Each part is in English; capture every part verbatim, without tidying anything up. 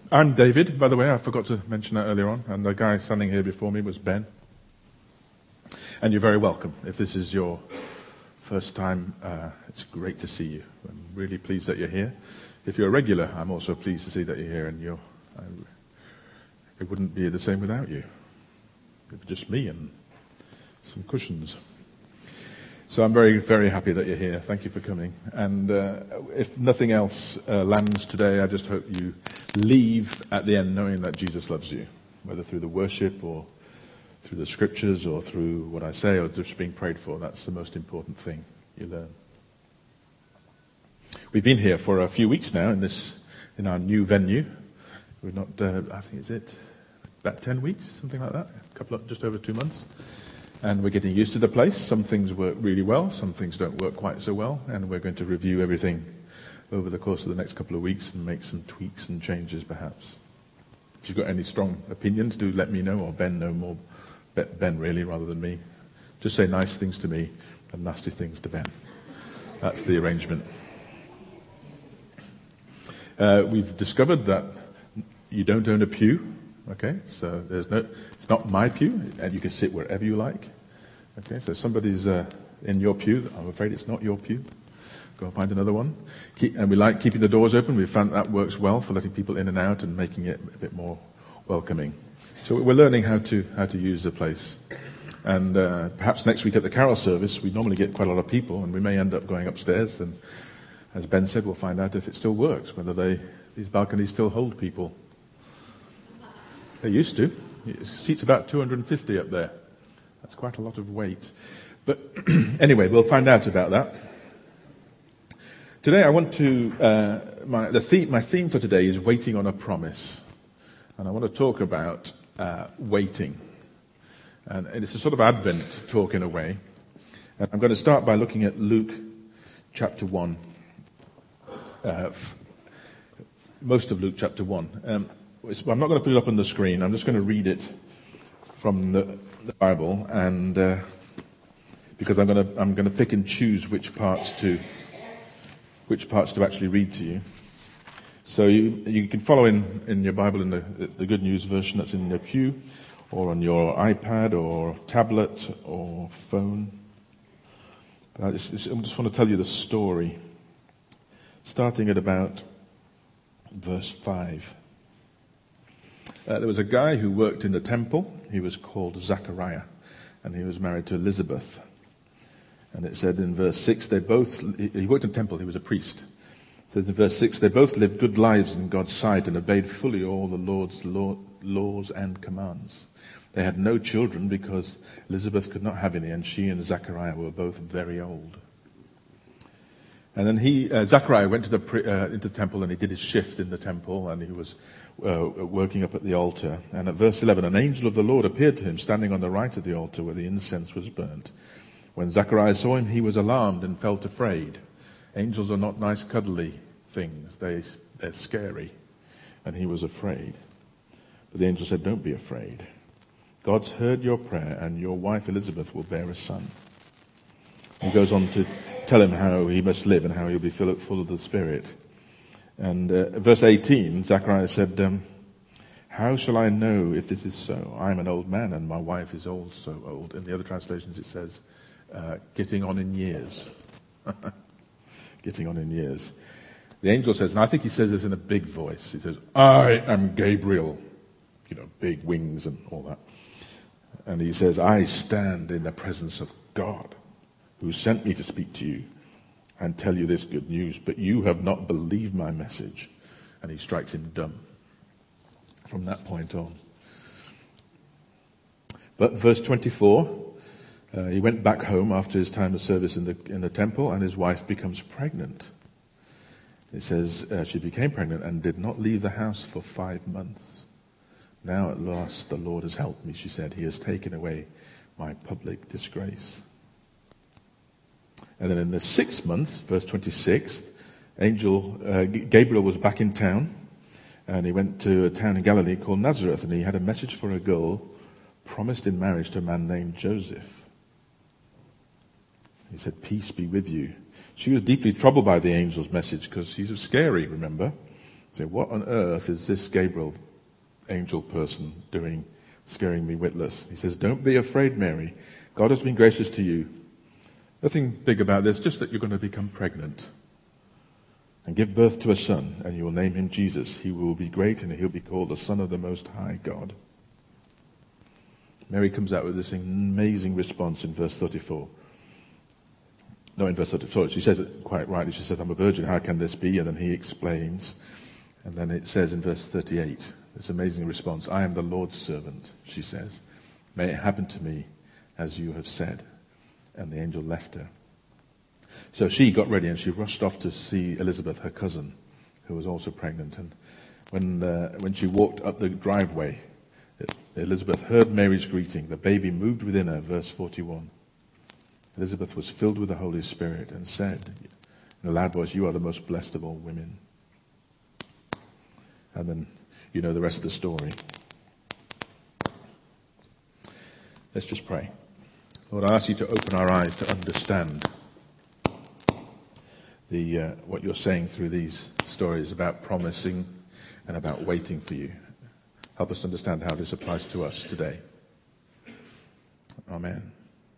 I'm David, by the way. I forgot to mention that earlier on. And the guy standing here before me was Ben. And you're very welcome. If this is your first time, uh, it's great to see you. I'm really pleased that you're here. If you're a regular, I'm also pleased to see that you're here. And you're, I, it wouldn't be the same without you. It'd be just me and some cushions. So I'm very, very happy that you're here. Thank you for coming. And uh, if nothing else uh, lands today, I just hope you leave at the end knowing that Jesus loves you, whether through the worship or through the scriptures or through what I say or just being prayed for. That's the most important thing you learn. We've been here for a few weeks now in this, in our new venue. We're not, uh, I think it's it, about ten weeks, something like that, a couple of, just over two months. And we're getting used to the place. Some things work really well, some things don't work quite so well, and we're going to review everything over the course of the next couple of weeks and make some tweaks and changes perhaps. If you've got any strong opinions, do let me know, or Ben know more, Ben really rather than me. Just say nice things to me and nasty things to Ben. That's the arrangement. Uh, we've discovered that you don't own a pew. Okay, so there's no, it's not my pew, and you can sit wherever you like. Okay, so somebody's uh, in your pew. I'm afraid it's not your pew. Go and find another one. Keep, and we like keeping the doors open. We've found that works well for letting people in and out and making it a bit more welcoming. So we're learning how to how to use the place. And uh, perhaps next week at the carol service, we normally get quite a lot of people, and we may end up going upstairs. And as Ben said, we'll find out if it still works, whether they these balconies still hold people. They used to. It seats about two hundred fifty up there. That's quite a lot of weight. But anyway, we'll find out about that. Today I want to, uh, my, the theme, my theme for today is waiting on a promise. And I want to talk about uh, waiting. And it's a sort of Advent talk in a way. And I'm going to start by looking at Luke chapter one. Uh, f- most of Luke chapter one. Um, I'm not going to put it up on the screen. I'm just going to read it from the, the Bible, and uh, because I'm going to I'm going to pick and choose which parts to which parts to actually read to you. So you you can follow in, in your Bible in the the Good News version that's in your pew, or on your iPad or tablet or phone. But I just, I just want to tell you the story, starting at about verse five. Uh, there was a guy who worked in the temple. He was called Zachariah, and he was married to Elizabeth. And it said in verse six, they both, he worked in the temple, he was a priest. It says in verse six, they both lived good lives in God's sight and obeyed fully all the Lord's law, laws and commands. They had no children because Elizabeth could not have any, and she and Zachariah were both very old. And then he, uh, Zachariah went to the uh, into the temple, and he did his shift in the temple, and he was uh, working up at the altar. And at verse eleven, an angel of the Lord appeared to him, standing on the right of the altar where the incense was burnt. When Zachariah saw him, he was alarmed and felt afraid. Angels are not nice, cuddly things. They, they're scary. And he was afraid. But the angel said, don't be afraid. God's heard your prayer, and your wife Elizabeth will bear a son. He goes on to tell him how he must live and how he'll be full of, full of the Spirit. And uh, verse eighteen, Zachariah said, um, how shall I know if this is so? I am an old man and my wife is also old. In the other translations it says, uh, getting on in years. Getting on in years. The angel says, and I think he says this in a big voice, he says, I am Gabriel. You know, big wings and all that. And he says, I stand in the presence of God, who sent me to speak to you and tell you this good news, but you have not believed my message. And he strikes him dumb from that point on. But verse twenty-four, uh, he went back home after his time of service in the in the temple, and his wife becomes pregnant. It says uh, she became pregnant and did not leave the house for five months. Now at last the Lord has helped me, she said. He has taken away my public disgrace. And then in the sixth month, verse twenty-six, angel uh, Gabriel was back in town, and he went to a town in Galilee called Nazareth, and he had a message for a girl promised in marriage to a man named Joseph. He said, peace be with you. She was deeply troubled by the angel's message because he's scary, remember? Say, what on earth is this Gabriel angel person doing, scaring me witless? He says, don't be afraid, Mary. God has been gracious to you. Nothing big about this, just that you're going to become pregnant and give birth to a son, and you will name him Jesus. He will be great, and he'll be called the Son of the Most High God. Mary comes out with this amazing response in verse thirty-four. No, in verse thirty-four, she says it quite rightly. She says, I'm a virgin, how can this be? And then he explains. And then it says in verse thirty-eight, this amazing response, I am the Lord's servant, she says. May it happen to me as you have said. And the angel left her. So she got ready and she rushed off to see Elizabeth, her cousin, who was also pregnant. And when uh, when she walked up the driveway, Elizabeth heard Mary's greeting. The baby moved within her, verse forty-one. Elizabeth was filled with the Holy Spirit and said in a loud voice, you are the most blessed of all women. And then you know the rest of the story. Let's just pray. Lord, I ask you to open our eyes to understand the uh, what you're saying through these stories about promising and about waiting for you. Help us understand how this applies to us today. Amen.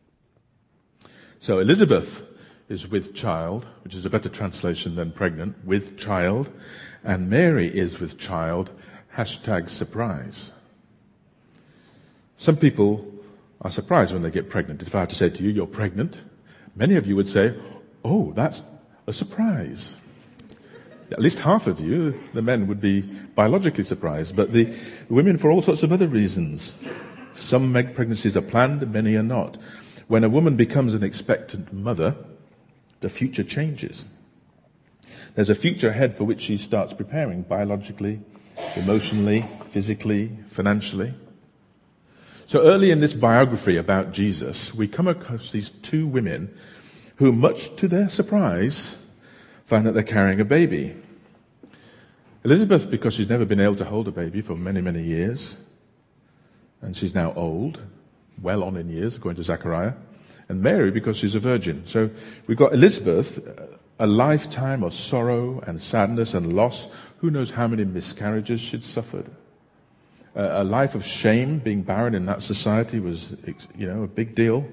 So Elizabeth is with child, which is a better translation than pregnant, with child, and Mary is with child, hashtag surprise. Some people are surprised when they get pregnant. If I had to say to you, you're pregnant, many of you would say, oh, that's a surprise. At least half of you, the men, would be biologically surprised, but the women for all sorts of other reasons. Some pregnancies are planned, many are not. When a woman becomes an expectant mother, the future changes. There's a future ahead for which she starts preparing biologically, emotionally, physically, financially. So early in this biography about Jesus, we come across these two women who, much to their surprise, find that they're carrying a baby. Elizabeth, because she's never been able to hold a baby for many, many years, and she's now old, well on in years, according to Zechariah, and Mary, because she's a virgin. So we've got Elizabeth, a lifetime of sorrow and sadness and loss. Who knows how many miscarriages she'd suffered. A life of shame, being barren in that society was, you know, a big deal.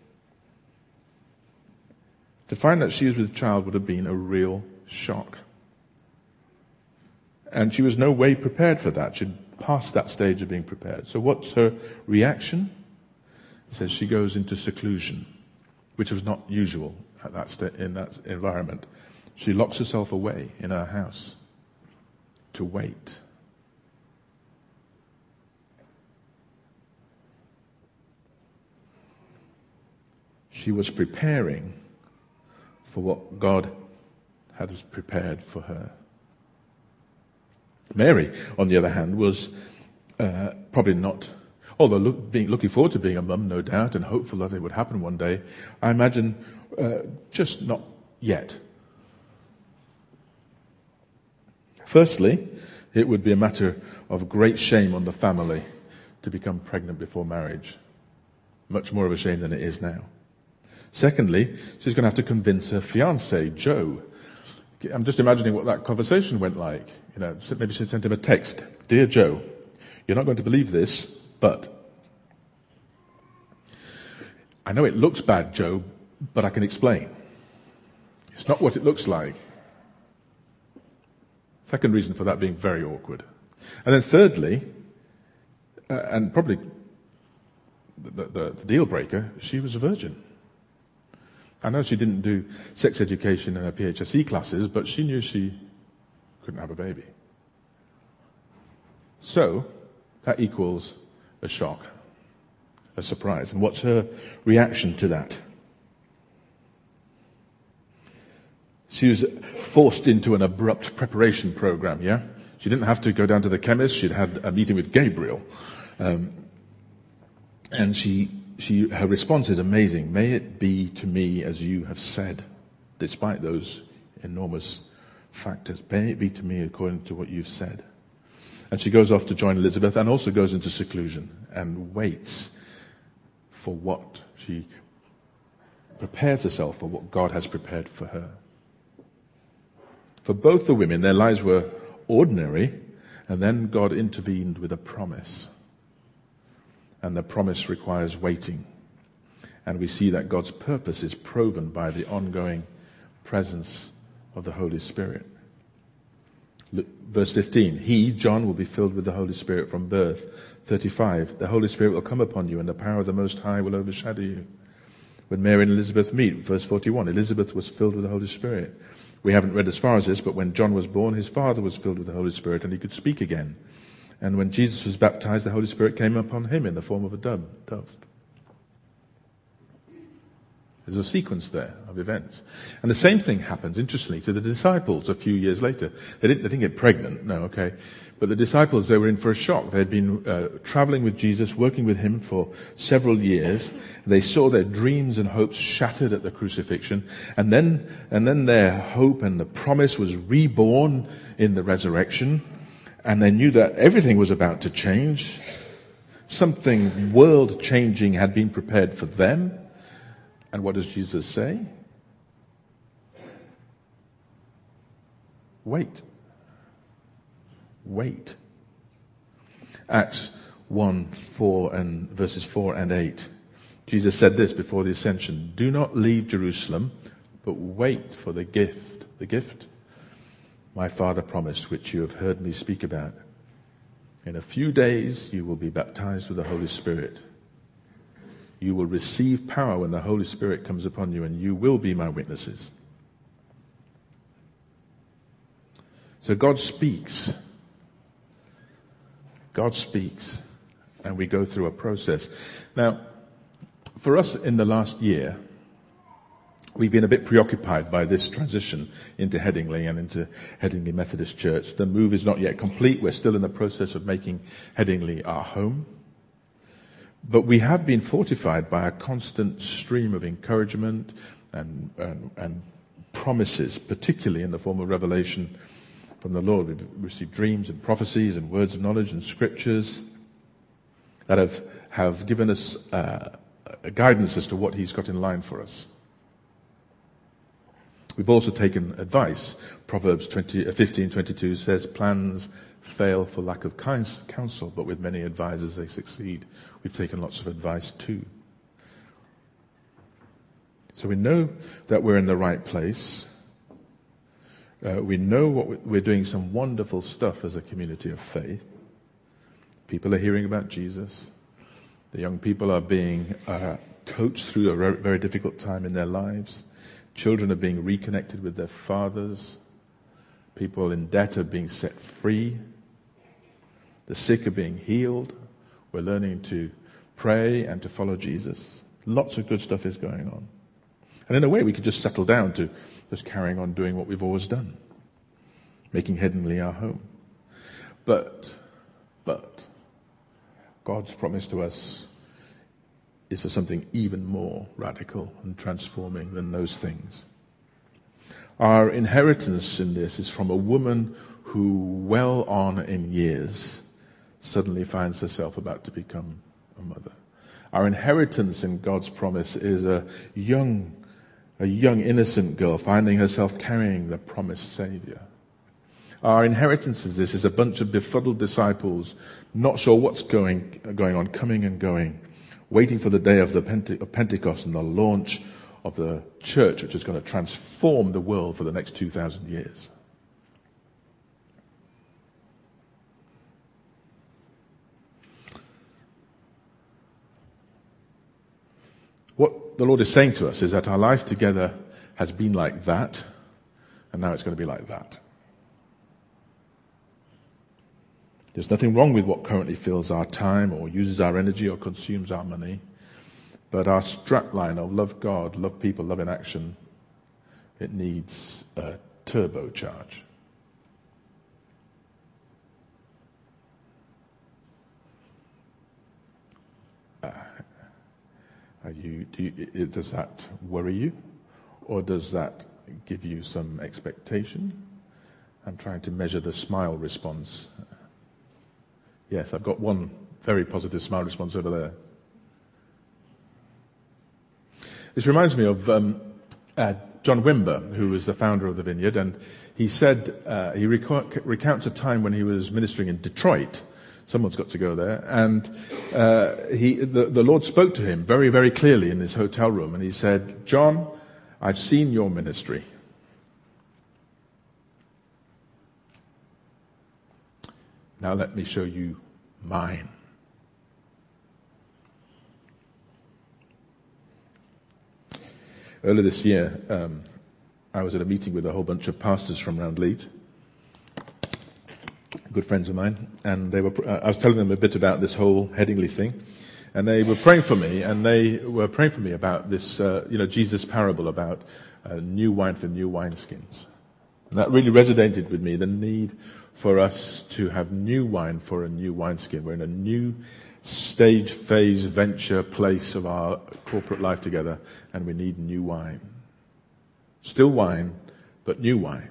To find that she was with child would have been a real shock. And she was no way prepared for that. She'd passed that stage of being prepared. So what's her reaction? It says she goes into seclusion, which was not usual at that sta- in that environment. She locks herself away in her house to wait. She was preparing for what God had prepared for her. Mary, on the other hand, was uh, probably not, although look, being, looking forward to being a mum, no doubt, and hopeful that it would happen one day, I imagine uh, just not yet. Firstly, it would be a matter of great shame on the family to become pregnant before marriage. Much more of a shame than it is now. Secondly, she's going to have to convince her fiancé, Joe. I'm just imagining what that conversation went like. You know, maybe she sent him a text. Dear Joe, you're not going to believe this, but I know it looks bad, Joe, but I can explain. It's not what it looks like. Second reason for that being very awkward. And then thirdly, uh, and probably the, the, the deal breaker, she was a virgin. I know she didn't do sex education in her P H S E classes, but she knew she couldn't have a baby. So, that equals a shock, a surprise. And what's her reaction to that? She was forced into an abrupt preparation program, yeah? She didn't have to go down to the chemist. She'd had a meeting with Gabriel. Um, and she... She, her response is amazing. May it be to me as you have said, despite those enormous factors. May it be to me according to what you've said. And she goes off to join Elizabeth and also goes into seclusion and waits for what she prepares herself for what God has prepared for her. For both the women, their lives were ordinary, and then God intervened with a promise. And the promise requires waiting. And we see that God's purpose is proven by the ongoing presence of the Holy Spirit. Look, verse fifteen, he, John, will be filled with the Holy Spirit from birth. thirty-five, the Holy Spirit will come upon you and the power of the Most High will overshadow you. When Mary and Elizabeth meet, verse forty-one, Elizabeth was filled with the Holy Spirit. We haven't read as far as this, but when John was born, his father was filled with the Holy Spirit and he could speak again. And when Jesus was baptized, the Holy Spirit came upon him in the form of a dove. dove. There's a sequence there of events. And the same thing happens, interestingly, to the disciples a few years later. They didn't, they didn't get pregnant, no, okay. But the disciples, they were in for a shock. They had been uh, traveling with Jesus, working with him for several years. They saw their dreams and hopes shattered at the crucifixion. And then, and then their hope and the promise was reborn in the resurrection. And they knew that everything was about to change. Something world-changing had been prepared for them. And what does Jesus say? Wait. Wait. Acts one, four and verses four and eight. Jesus said this before the ascension. Do not leave Jerusalem, but wait for the gift. The gift my Father promised, which you have heard me speak about. In a few days you will be baptized with the Holy Spirit. You will receive power when the Holy Spirit comes upon you, and you will be my witnesses. So God speaks. God speaks, and we go through a process. Now, for us in the last year, we've been a bit preoccupied by this transition into Headingley and into Headingley Methodist Church. The move is not yet complete. We're still in the process of making Headingley our home. But we have been fortified by a constant stream of encouragement and, and, and promises, particularly in the form of revelation from the Lord. We've received dreams and prophecies and words of knowledge and scriptures that have, have given us uh, a guidance as to what he's got in line for us. We've also taken advice. Proverbs fifteen twenty-two says, plans fail for lack of counsel, but with many advisors they succeed. We've taken lots of advice too. So we know that we're in the right place. Uh, we know what we're doing some wonderful stuff as a community of faith. People are hearing about Jesus. The young people are being uh, coached through a very, very difficult time in their lives. Children are being reconnected with their fathers. People in debt are being set free. The sick are being healed. We're learning to pray and to follow Jesus. Lots of good stuff is going on. And in a way, we could just settle down to just carrying on doing what we've always done, making Headingley our home. But, but, God's promise to us is for something even more radical and transforming than those things. Our inheritance in this is from a woman who, well on in years, suddenly finds herself about to become a mother. Our inheritance in God's promise is a young, a young innocent girl finding herself carrying the promised Savior. Our inheritance is this, is a bunch of befuddled disciples, not sure what's going, going on, coming and going, waiting for the day of the Pente- of Pentecost and the launch of the church, which is going to transform the world for the next two thousand years. What the Lord is saying to us is that our life together has been like that, and now it's going to be like that. There's nothing wrong with what currently fills our time or uses our energy or consumes our money. But our strapline of love God, love people, love in action, it needs a turbocharge. Uh, are you, do you, does that worry you? Or does that give you some expectation? I'm trying to measure the smile response. Yes, I've got one very positive smile response over there. This reminds me of um, uh, John Wimber, who was the founder of the Vineyard, and he said, uh, he reco- recounts a time when he was ministering in Detroit. Someone's got to go there. And uh, he, the, the Lord spoke to him very, very clearly in his hotel room, and he said, John, I've seen your ministry. Now let me show you mine. Earlier this year, um, I was at a meeting with a whole bunch of pastors from around Leeds, good friends of mine, and they were. Uh, I was telling them a bit about this whole Headingley thing, and they were praying for me, and they were praying for me about this, uh, you know, Jesus' parable about uh, new wine for new wineskins. And that really resonated with me, the need for us to have new wine for a new wineskin. We're in a new stage, phase, venture, place of our corporate life together, and we need new wine. Still wine, but new wine.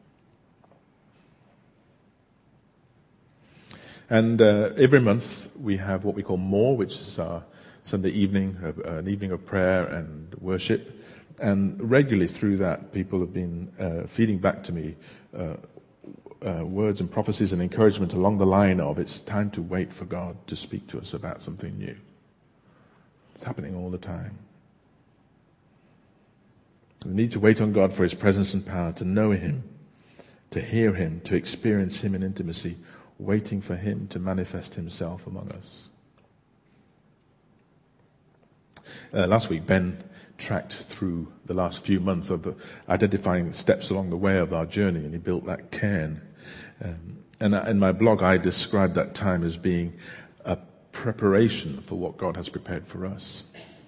And uh, every month we have what we call More, which is our Sunday evening, uh, an evening of prayer and worship. And regularly through that, people have been uh, feeding back to me uh, uh, words and prophecies and encouragement along the line of, it's time to wait for God to speak to us about something new. It's happening all the time. We need to wait on God for His presence and power, to know Him, to hear Him, to experience Him in intimacy, waiting for Him to manifest Himself among us. Uh, last week, Ben tracked through the last few months of the, identifying steps along the way of our journey, and he built that cairn. Um, and in my blog, I described that time as being a preparation for what God has prepared for us.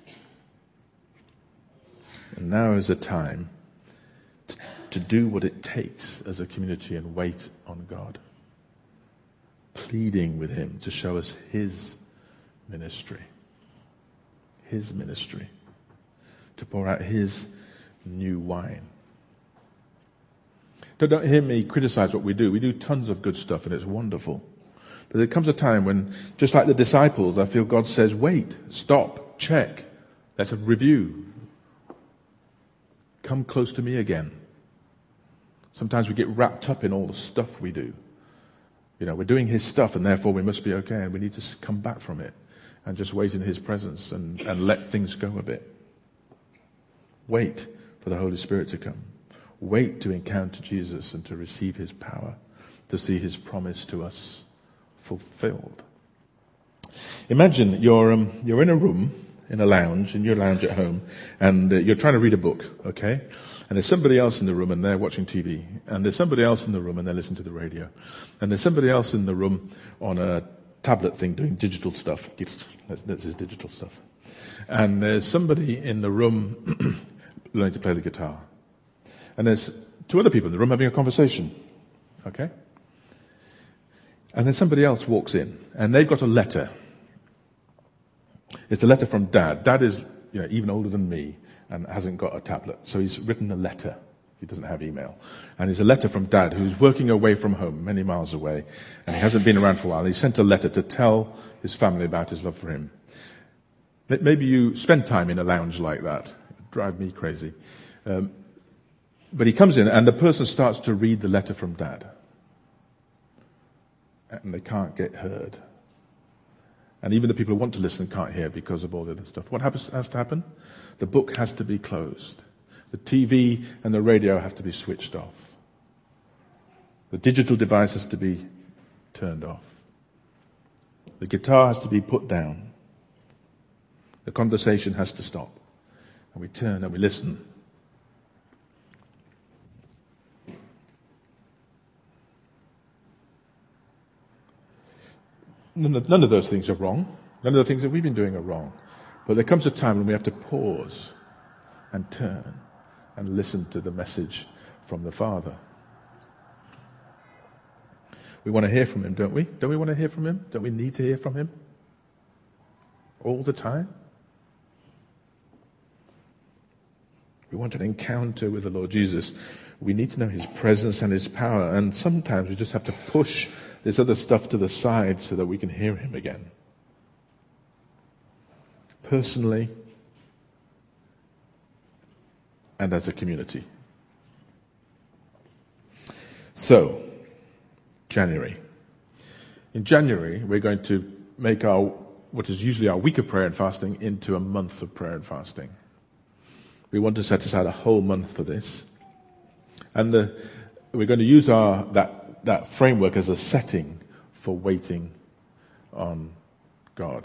And now is a time to, to do what it takes as a community and wait on God, pleading with Him to show us His ministry, His ministry, to pour out His new wine. Don't, don't hear me criticize what we do. We do tons of good stuff and it's wonderful. But there comes a time when, just like the disciples, I feel God says, wait, stop, check, let's review. Come close to me again. Sometimes we get wrapped up in all the stuff we do. You know, we're doing His stuff and therefore we must be okay, and we need to come back from it and just wait in His presence and, and let things go a bit. Wait for the Holy Spirit to come. Wait to encounter Jesus and to receive His power, to see His promise to us fulfilled. Imagine you're um, you're in a room, in a lounge, in your lounge at home, and uh, you're trying to read a book, okay? And there's somebody else in the room and they're watching T V. And there's somebody else in the room and they're listening to the radio. And there's somebody else in the room on a tablet thing doing digital stuff. That's, that's his digital stuff. And there's somebody in the room learning to play the guitar. And there's two other people in the room having a conversation. Okay? And then somebody else walks in, and they've got a letter. It's a letter from Dad. Dad is, you know, even older than me and hasn't got a tablet. So he's written a letter. He doesn't have email. And it's a letter from Dad, who's working away from home, many miles away, and he hasn't been around for a while. He sent a letter to tell his family about his love for him. Maybe you spend time in a lounge like that. It would drive me crazy. Um, but he comes in, and the person starts to read the letter from Dad. And they can't get heard. And even the people who want to listen can't hear because of all the other stuff. What happens, has to happen? The book has to be closed. The T V and the radio have to be switched off. The digital device has to be turned off. The guitar has to be put down. The conversation has to stop. And we turn and we listen. None of, none of those things are wrong. None of the things that we've been doing are wrong. But there comes a time when we have to pause and turn and listen to the message from the Father. We want to hear from Him, don't we? Don't we want to hear from Him? Don't we need to hear from Him? All the time? We want an encounter with the Lord Jesus. We need to know His presence and His power. And sometimes we just have to push this other stuff to the side so that we can hear Him again. Personally, and as a community. So, January. In January, we're going to make our, what is usually our week of prayer and fasting, into a month of prayer and fasting. We want to set aside a whole month for this. And the, we're going to use our that, that framework as a setting for waiting on God.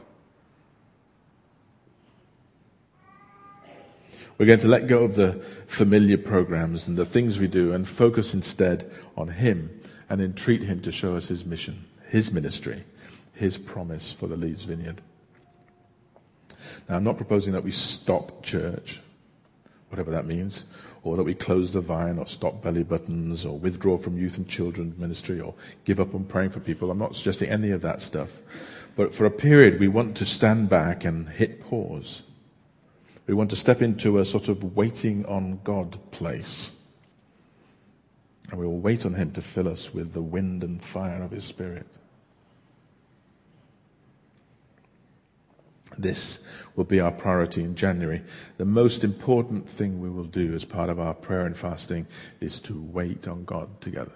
We're going to let go of the familiar programs and the things we do and focus instead on Him and entreat Him to show us His mission, His ministry, His promise for the Leeds Vineyard. Now, I'm not proposing that we stop church, whatever that means, or that we close the vine or stop belly buttons or withdraw from youth and children ministry or give up on praying for people. I'm not suggesting any of that stuff. But for a period, we want to stand back and hit pause. We want to step into a sort of waiting on God place. And we will wait on Him to fill us with the wind and fire of His Spirit. This will be our priority in January. The most important thing we will do as part of our prayer and fasting is to wait on God together.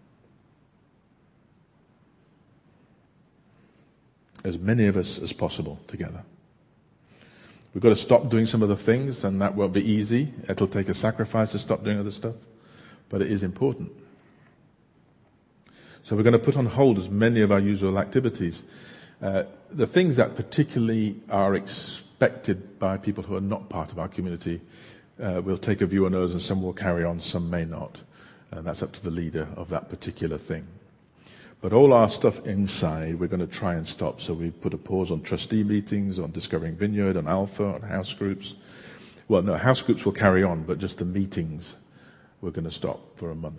As many of us as possible together. We've got to stop doing some of the things, and that won't be easy. It'll take a sacrifice to stop doing other stuff, but it is important. So we're going to put on hold as many of our usual activities. Uh, the things that particularly are expected by people who are not part of our community, uh, we'll take a view on those, and some will carry on, some may not. And that's up to the leader of that particular thing. But all our stuff inside, we're going to try and stop. So we put a pause on trustee meetings, on Discovering Vineyard, on Alpha, on house groups. Well, no, house groups will carry on, but just the meetings, we're going to stop for a month.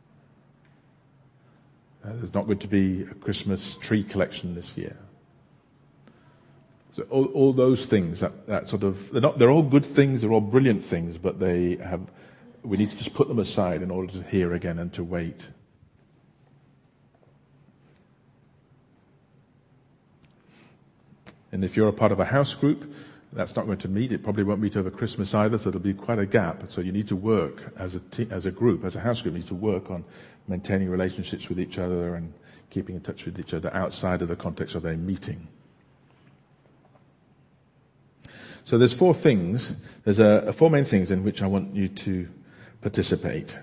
Uh, there's not going to be a Christmas tree collection this year. So all, all those things, that, that sort of, they're not, they're all good things, they're all brilliant things, but they have, we need to just put them aside in order to hear again and to wait. And if you're a part of a house group, that's not going to meet. It probably won't meet over Christmas either, so there'll be quite a gap. So you need to work as a te- as a group, as a house group, you need to work on maintaining relationships with each other and keeping in touch with each other outside of the context of a meeting. So there's four things, there's a, a four main things in which I want you to participate.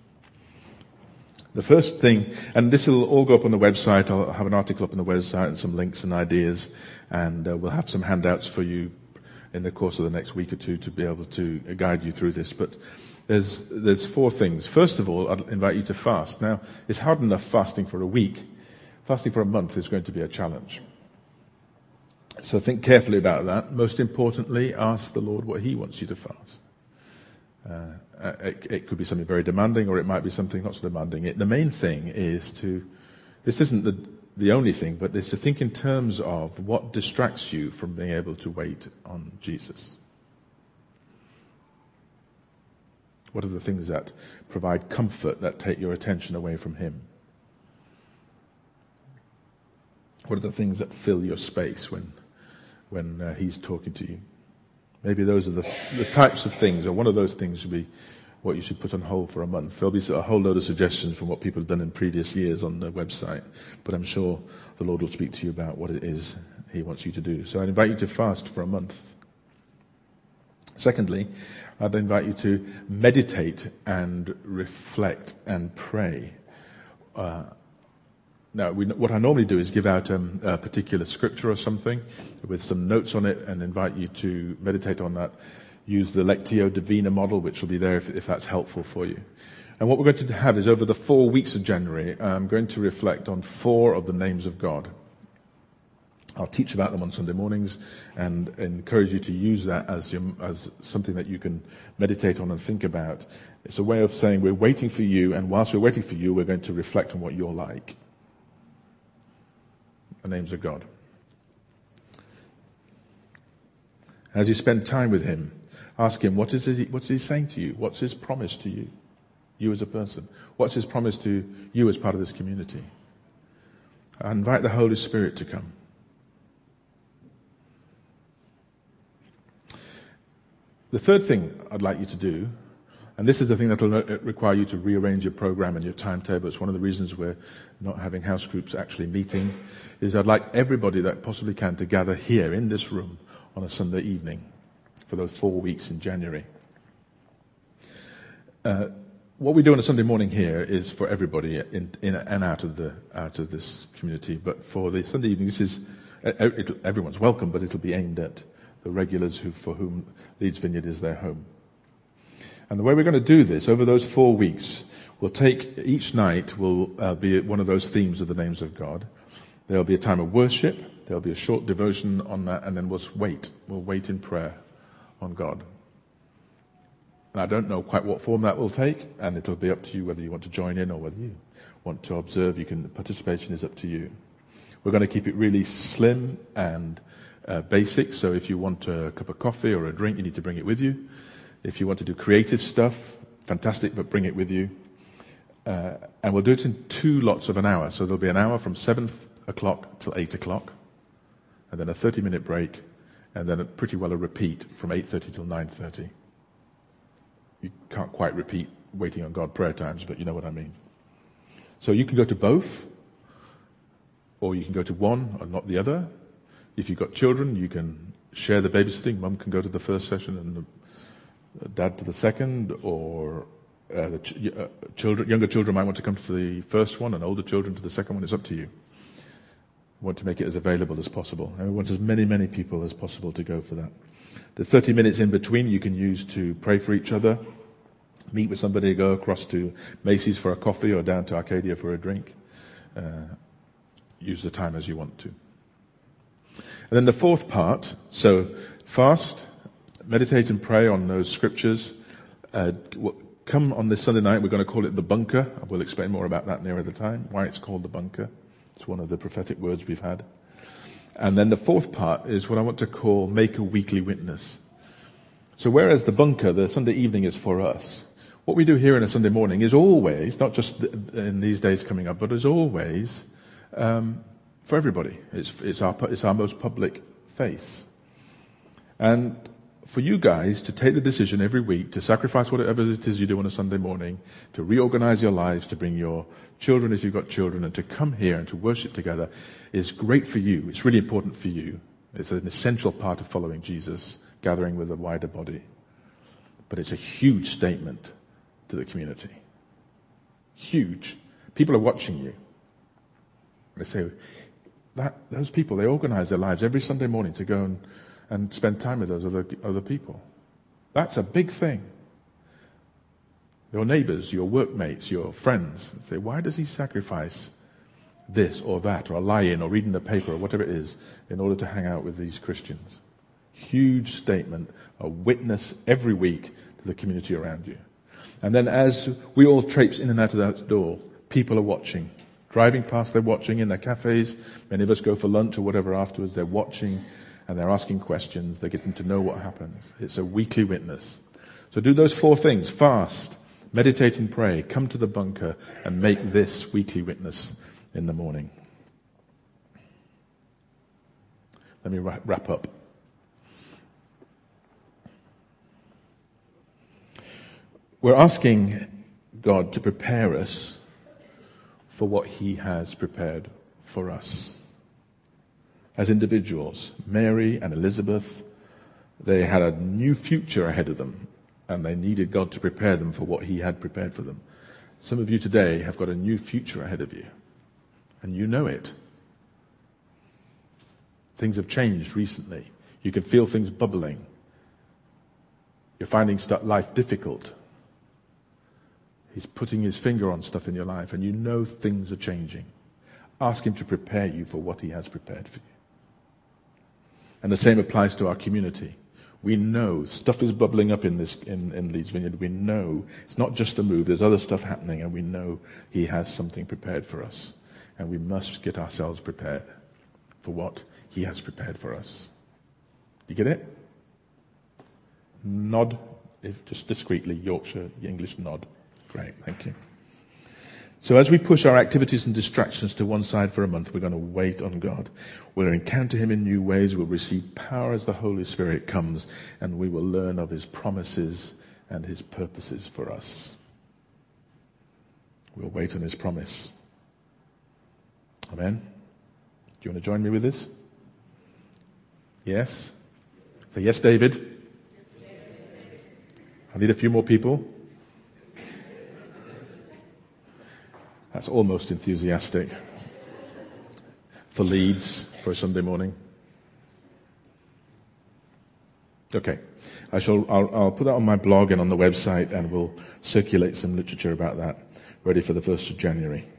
The first thing, and this will all go up on the website, I'll have an article up on the website and some links and ideas, and uh, we'll have some handouts for you in the course of the next week or two to be able to guide you through this. But there's there's four things. First of all, I'd invite you to fast. Now, it's hard enough fasting for a week. Fasting for a month is going to be a challenge. So think carefully about that. Most importantly, ask the Lord what He wants you to fast. Uh, it, it could be something very demanding, or it might be something not so demanding. It, the main thing is to, this isn't the, the only thing, but is to think in terms of what distracts you from being able to wait on Jesus. What are the things that provide comfort, that take your attention away from Him? What are the things that fill your space when, when uh, He's talking to you? Maybe those are the, the types of things, or one of those things should be what you should put on hold for a month. There'll be a whole load of suggestions from what people have done in previous years on the website, but I'm sure the Lord will speak to you about what it is He wants you to do. So I invite you to fast for a month. Secondly, I'd invite you to meditate and reflect and pray. Uh, Now, we, what I normally do is give out um, a particular scripture or something with some notes on it and invite you to meditate on that. Use the Lectio Divina model, which will be there if, if that's helpful for you. And what we're going to have is over the four weeks of January, I'm going to reflect on four of the names of God. I'll teach about them on Sunday mornings and encourage you to use that as, your, as something that you can meditate on and think about. It's a way of saying we're waiting for you, and whilst we're waiting for you, we're going to reflect on what you're like. The names of God. As you spend time with Him, ask Him, what is he, what's He saying to you? What's His promise to you, you as a person? What's His promise to you as part of this community? I invite the Holy Spirit to come. The third thing I'd like you to do And this is the thing that will require you to rearrange your program and your timetable. It's one of the reasons we're not having house groups actually meeting, is I'd like everybody that possibly can to gather here in this room on a Sunday evening for those four weeks in January. Uh, what we do on a Sunday morning here is for everybody in, in and out of the out of this community. But for the Sunday evening, this is it, everyone's welcome, but it'll be aimed at the regulars who for whom Leeds Vineyard is their home. And the way we're going to do this, over those four weeks, we'll take, each night will uh, be one of those themes of the names of God. There'll be a time of worship, there'll be a short devotion on that, and then we'll wait. We'll wait in prayer on God. And I don't know quite what form that will take, and it'll be up to you whether you want to join in or whether you want to observe. You can, participation is up to you. We're going to keep it really slim and uh, basic, so if you want a cup of coffee or a drink, you need to bring it with you. If you want to do creative stuff, fantastic, but bring it with you. Uh, and we'll do it in two lots of an hour. So there'll be an hour from seven o'clock till eight o'clock, and then a thirty-minute break, and then a, pretty well a repeat from eight thirty till nine thirty. You can't quite repeat waiting on God prayer times, but you know what I mean. So you can go to both, or you can go to one or not the other. If you've got children, you can share the babysitting. Mum can go to the first session and the dad to the second, or uh, the ch- uh, children, younger children might want to come to the first one, and older children to the second one. It's up to you. We want to make it as available as possible, and we want as many, many people as possible to go for that. The thirty minutes in between you can use to pray for each other, meet with somebody, go across to Macy's for a coffee or down to Arcadia for a drink. Uh, use the time as you want to. And then the fourth part, so fast, meditate and pray on those scriptures. Uh, come on this Sunday night, we're going to call it the bunker. We'll explain more about that nearer the time, why it's called the bunker. It's one of the prophetic words we've had. And then the fourth part is what I want to call make a weekly witness. So whereas the bunker, the Sunday evening, is for us, what we do here in a Sunday morning is always, not just in these days coming up, but is always um, for everybody. It's, it's, our, it's our most public face. And for you guys to take the decision every week to sacrifice whatever it is you do on a Sunday morning, to reorganize your lives, to bring your children if you've got children, and to come here and to worship together is great for you. It's really important for you. It's an essential part of following Jesus, gathering with a wider body. But it's a huge statement to the community. Huge. People are watching you. They say, that those people, they organize their lives every Sunday morning to go and and spend time with those other other people. That's a big thing. Your neighbors, your workmates, your friends say, why does he sacrifice this or that, or a lie-in, or reading the paper, or whatever it is, in order to hang out with these Christians? Huge statement, a witness every week to the community around you. And then as we all traipse in and out of that door, people are watching. Driving past, they're watching in their cafes. Many of us go for lunch or whatever afterwards, they're watching. And they're asking questions. They're getting to know what happens. It's a weekly witness. So do those four things. Fast, meditate and pray, come to the bunker, and make this weekly witness in the morning. Let me wrap up. We're asking God to prepare us for what he has prepared for us. As individuals, Mary and Elizabeth, they had a new future ahead of them, and they needed God to prepare them for what he had prepared for them. Some of you today have got a new future ahead of you, and you know it. Things have changed recently. You can feel things bubbling. You're finding life difficult. He's putting his finger on stuff in your life, and you know things are changing. Ask him to prepare you for what he has prepared for you. And the same applies to our community. We know stuff is bubbling up in this in, in Leeds Vineyard. We know it's not just a move. There's other stuff happening, and we know he has something prepared for us. And we must get ourselves prepared for what he has prepared for us. You get it? Nod, if just discreetly, Yorkshire English nod. Great, thank you. So as we push our activities and distractions to one side for a month, we're going to wait on God. We'll encounter him in new ways. We'll receive power as the Holy Spirit comes, and we will learn of his promises and his purposes for us. We'll wait on his promise. Amen? Do you want to join me with this? Yes? Say yes, David. I need a few more people. That's almost enthusiastic. For Leeds, for a Sunday morning. Okay. I shall, I'll, I'll put that on my blog and on the website, and we'll circulate some literature about that, ready for the first of January.